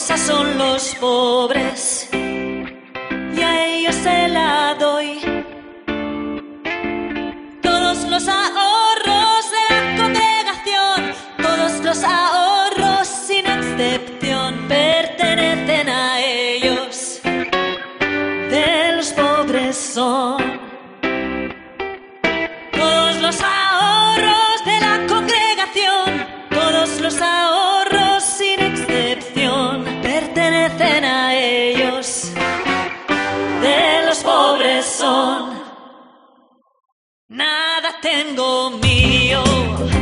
cosa son los pobres y a ellos se la doy. Todos los ahorros de la congregación, todos los ahorros sin excepción pertenecen a ellos. De los pobres son todos los ahorros de la congregación, todos los ahorros sin excepción pertenecen a ellos. De los pobres son. Nada tengo mío.